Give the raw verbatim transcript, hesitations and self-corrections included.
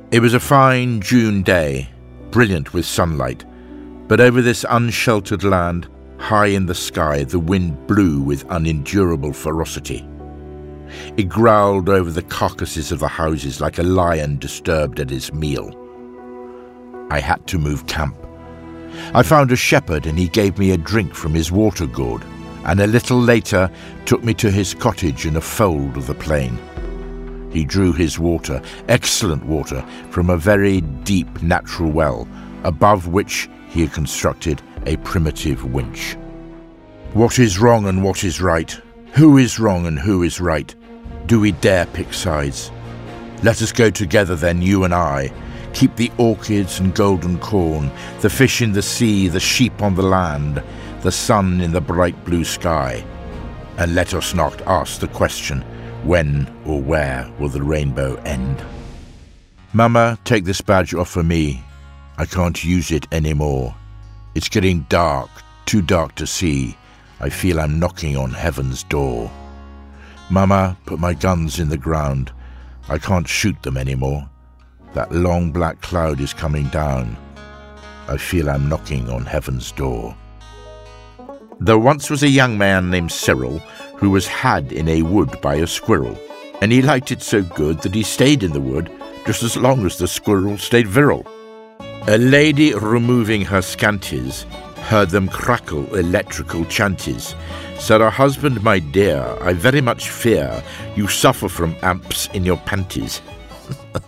It was a fine June day, brilliant with sunlight, but over this unsheltered land, high in the sky, the wind blew with unendurable ferocity. It growled over the carcasses of the houses like a lion disturbed at his meal. I had to move camp. I found a shepherd and he gave me a drink from his water gourd, and a little later took me to his cottage in a fold of the plain. He drew his water, excellent water, from a very deep natural well, above which he had constructed a primitive winch. What is wrong and what is right? Who is wrong and who is right? Do we dare pick sides? Let us go together then, you and I. Keep the orchids and golden corn, the fish in the sea, the sheep on the land, the sun in the bright blue sky. And let us not ask the question, when or where will the rainbow end? Mama, take this badge off for me. I can't use it anymore. It's getting dark, too dark to see. I feel I'm knocking on heaven's door. Mama, put my guns in the ground. I can't shoot them anymore. That long black cloud is coming down. I feel I'm knocking on heaven's door. There once was a young man named Cyril who was had in a wood by a squirrel, and he liked it so good that he stayed in the wood just as long as the squirrel stayed virile. A lady removing her scanties heard them crackle electrical chanties. Said her husband, my dear, I very much fear you suffer from amps in your panties.